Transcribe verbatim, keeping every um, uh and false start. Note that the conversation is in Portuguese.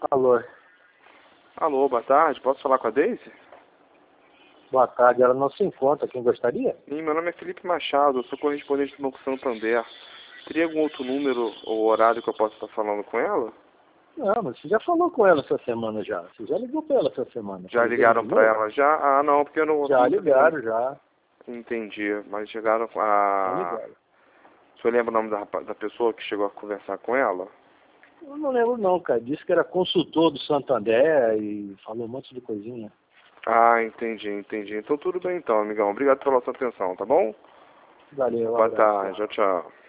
Alô. Alô, boa tarde. Posso falar com a Deise? Boa tarde. Ela não se encontra. Quem gostaria? Sim, meu nome é Felipe Machado. Eu sou correspondente do Banco Santander. Teria algum outro número ou horário que eu possa estar falando com ela? Não, mas você já falou com ela essa semana já. Você já ligou pra ela essa semana. Já Tá ligando ligaram de para novo? ela? Já? Ah, não, porque eu não... Já ligaram, já. Entendi. Mas chegaram Já a... ligaram. O senhor lembra o nome da, rapa- da pessoa que chegou a conversar com ela? Eu não lembro não, cara. Disse que era consultor do Santander e falou um monte de coisinha. Ah, entendi, entendi. Então tudo bem então, amigão. Obrigado pela sua atenção, tá bom? Valeu, um Boa abraço. tarde. Tchau, tchau.